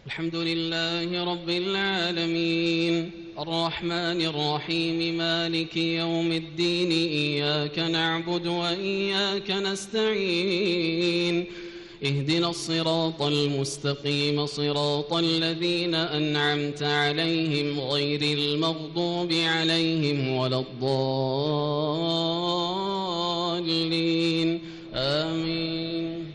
الحمد لله رب العالمين الرحمن الرحيم مالك يوم الدين إياك نعبد وإياك نستعين اهدنا الصراط المستقيم صراط الذين أنعمت عليهم غير المغضوب عليهم ولا الضالين آمين.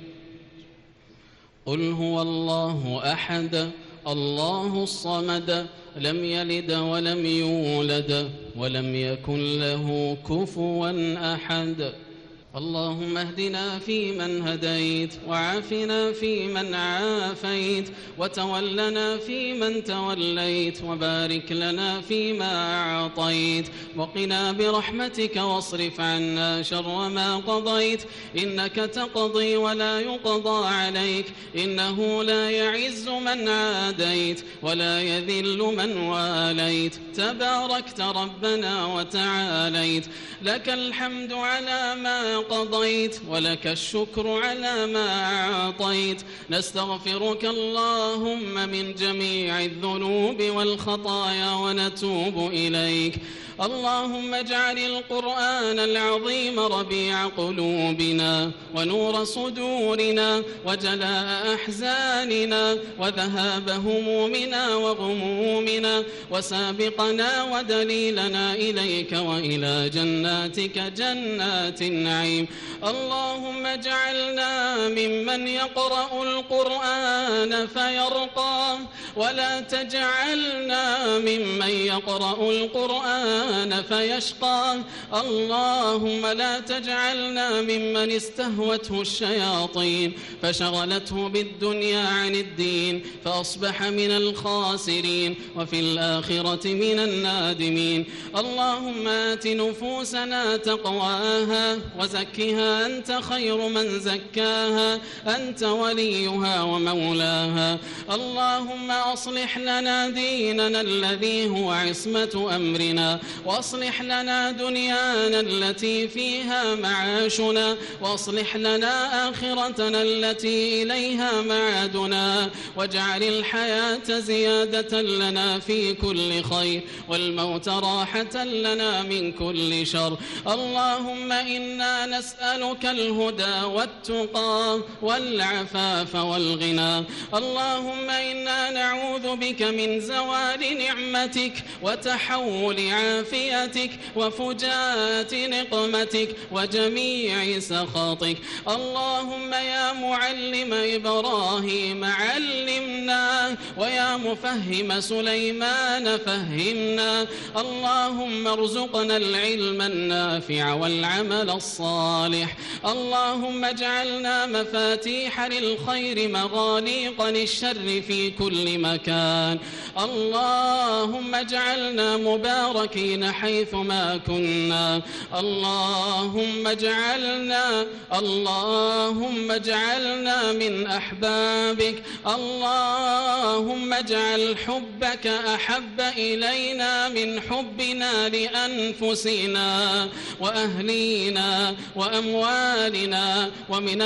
قل هو الله أحد الله الصمد لم يلد ولم يولد ولم يكن له كفوا أحد. اللهم اهدنا فيمن هديت وعافنا فيمن عافيت وتولنا فيمن توليت وبارك لنا فيما أعطيت وقنا برحمتك واصرف عنا شر ما قضيت إنك تقضي ولا يقضى عليك إنه لا يعز من عاديت ولا يذل من واليت تباركت ربنا وتعاليت لك الحمد على ما قضيت ولك الشكر على ما أعطيت نستغفرك اللهم من جميع الذنوب والخطايا ونتوب إليك. اللهم اجعل القرآن العظيم ربيع قلوبنا ونور صدورنا وجلاء أحزاننا وذهاب همومنا وغمومنا وسابقنا ودليلنا إليك وإلى جناتك جنات النعيم. اللهم اجعلنا ممن يقرأ القرآن فيرقى ولا تجعلنا ممن يقرأ القرآن فيشقى. اللهم لا تجعلنا ممن استهوته الشياطين فشغلته بالدنيا عن الدين فأصبح من الخاسرين وفي الآخرة من النادمين. اللهم آت نفوسنا تقواها وزكها أنت خير من زكاها أنت وليها ومولاها. اللهم أصلح لنا ديننا الذي هو عصمة أمرنا وأصلح لنا دنيانا التي فيها معاشنا وأصلح لنا آخرتنا التي إليها معادنا واجعل الحياة زيادة لنا في كل خير والموت راحة لنا من كل شر. اللهم إنا نسألك الهدى والتقى والعفاف والغنى. اللهم إنا نعوذ بك من زوال نعمتك وتحول عافيتك وفجاءة نقمتك وجميع سخطك. اللهم يا معلم إبراهيم علمنا ويا مفهم سليمان فهمنا. اللهم ارزقنا العلم النافع والعمل الصالح. اللهم اجعلنا مفاتيح للخير مغاليق للشر في كل مكان. اللهم اجعلنا مباركين حيثما كنا. اللهم اجعلنا من أحبابك. اللهم اجعل حبك أحب إلينا من حبنا لأنفسنا وأهلينا وأموالنا ومن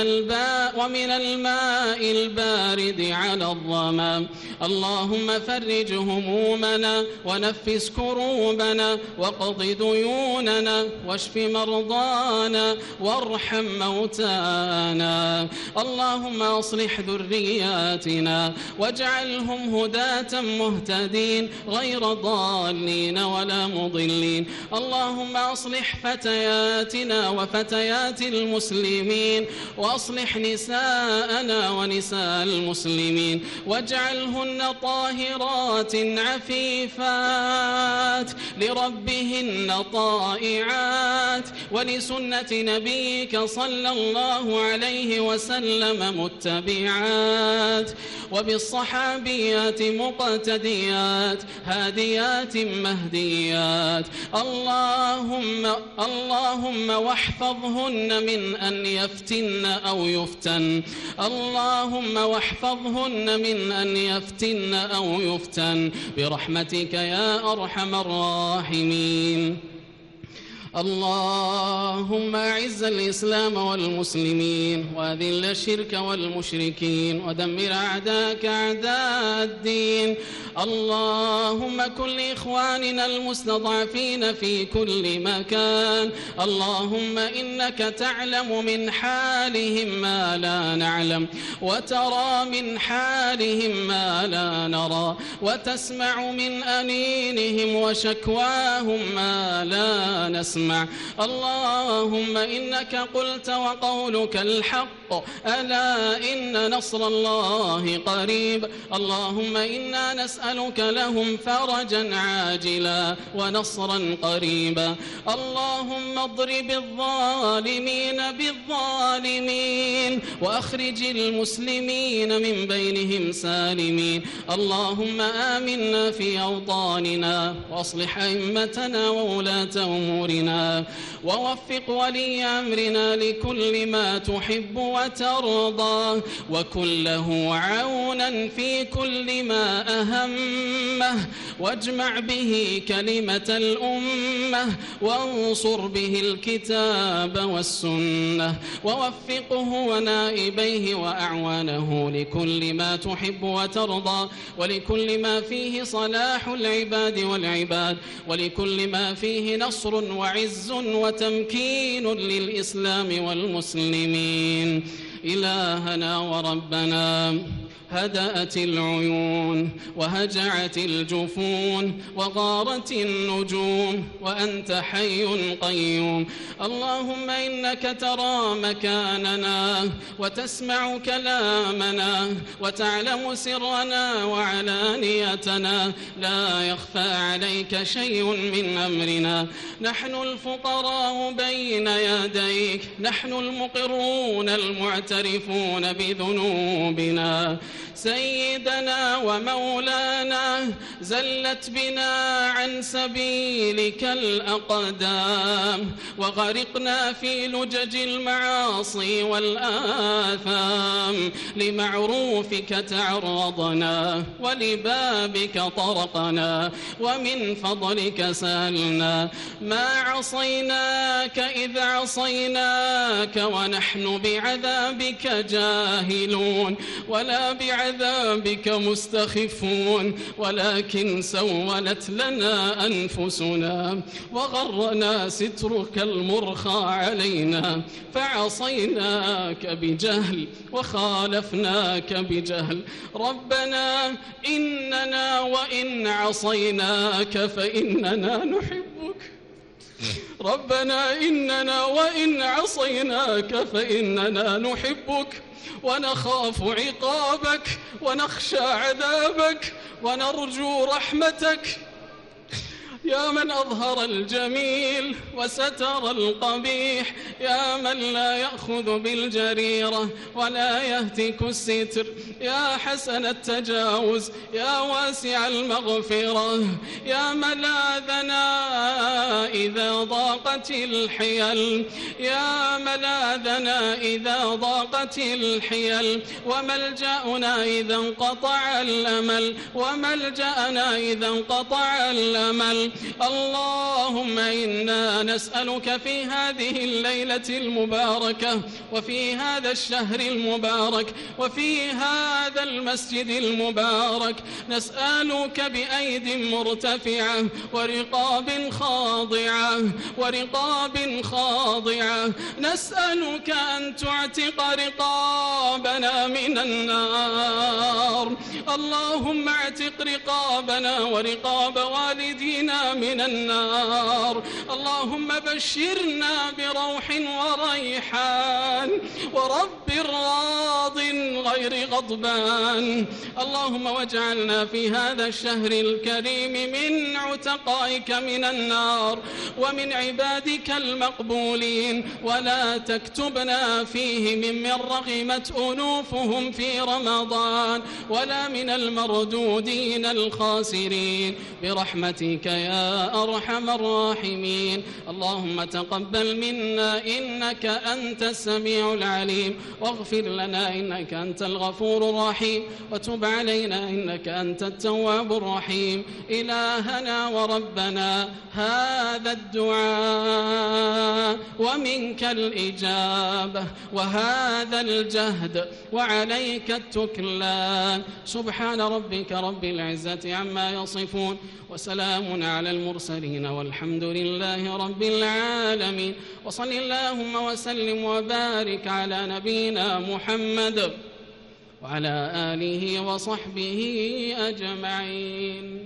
الماء البارد على الظما. اللهم فرج همومنا ونفس كروبنا واقض ديوننا واشف مرضانا وارحم موتانا. اللهم أصلح ذرياتنا واجعلهم هداة مهتدين غير ضالين ولا مضلين. اللهم أصلح فتياتنا وفتيات المسلمين وأصلح نساءنا ونساء المسلمين واجعلهن طاهرات عفيفات لربهن طائعات ولسنة نبيك صلى الله عليه وسلم متبعات وبالصحابيات مقتديات هاديات مهديات. اللهم واحفظهن من أن يفتن أو يفتن. اللهم واحفظهن من أن يفتن أو يفتن برحمتك يا أرحم الراحمين. اللهم أعز الإسلام والمسلمين وأذل الشرك والمشركين ودمر أعداءك أعداء الدين. اللهم كن لإخواننا المستضعفين في كل مكان. اللهم إنك تعلم من حالهم ما لا نعلم، وترى من حالهم ما لا نرى، وتسمع من أنينهم وشكواهم ما لا نسمع. اللهم إنك قلت وقولك الحق، ألا إن نصر الله قريب. اللهم إنا نسألك لهم فرجا عاجلا ونصرا قريبا. اللهم اضرب الظالمين بالظالمين وأخرج المسلمين من بينهم سالمين. اللهم آمنا في أوطاننا وأصلح أئمتنا وولاة أمورنا، ووفق ولي أمرنا لكل ما تحب وترضى، وكن له عونا في كل ما أهمه، واجمع به كلمة الأمة، وانصر به الكتاب والسنة، ووفقه ونائبيه وأعوانه لكل ما تحب وترضى، ولكل ما فيه صلاح العباد والعباد، ولكل ما فيه نصر وعز وتمكين للإسلام والمسلمين. إلهنا وربنا، هدأت العيون وهجعت الجفون وغارت النجوم، وأنت حي قيوم. اللهم إنك ترى مكاننا وتسمع كلامنا وتعلم سرنا وعلانيتنا، لا يخفى عليك شيء من أمرنا. نحن الفقراء بين يديك، نحن المقرون المعترفون بذنوبنا. سيدنا ومولانا، زلت بنا عن سبيلك الأقدام، وغرقنا في لجج المعاصي والآثام. لمعروفك تعرضنا، ولبابك طرقنا، ومن فضلك سألنا. ما عصيناك إذ عصيناك ونحن بعذابك جاهلون، ولا بعذابك مستخفون، ولكن سولت لنا أنفسنا وغرنا سترك المرخى علينا، فعصيناك بجهل وخالفناك بجهل. ربنا إننا وإن عصيناك فإننا نحبك، ربنا إننا وإن عصيناك فإننا نحبك، ونخاف عقابك ونخشى عذابك ونرجو رحمتك. يا من أظهر الجميل وستر القبيح، يا من لا يأخذ بالجريرة ولا يهتك الستر، يا حسن التجاوز، يا واسع المغفرة، يا ملاذنا إذا ضاقت الحيل، يا ملاذنا إذا ضاقت الحيل، وملجأنا إذا انقطع الأمل، وملجأنا إذا انقطع الأمل. اللهم إنا نسألك في هذه الليلة المباركة، وفي هذا الشهر المبارك، وفي هذا المسجد المبارك، نسألك بأيد مرتفعة ورقاب خاضعة، ورقاب خاضعة، نسألك أن تعتق رقابنا من النار. اللهم اعتق رقابنا ورقاب والدينا من النار. اللهم بشرنا بروح وريحان ورب راض غير غضبان. اللهم واجعلنا في هذا الشهر الكريم من عتقائك من النار ومن عبادك المقبولين، ولا تكتبنا فيه ممن رغمت أنوفهم في رمضان، ولا من المردودين الخاسرين، برحمتك يا أرحم الراحمين. اللهم تقبل منا إنك أنت السميع العليم، واغفر لنا إنك أنت الغفور الرحيم، وتب علينا إنك أنت التواب الرحيم. إلهنا وربنا هذا الدعاء ومنك الإجابة، وهذا الجهد وعليك التكلان. سبحان ربك رب العزة عما يصفون، وسلام على المرسلين، والحمد لله رب العالمين. وصل اللهم وسلم وبارك على نبينا محمد وعلى آله وصحبه أجمعين.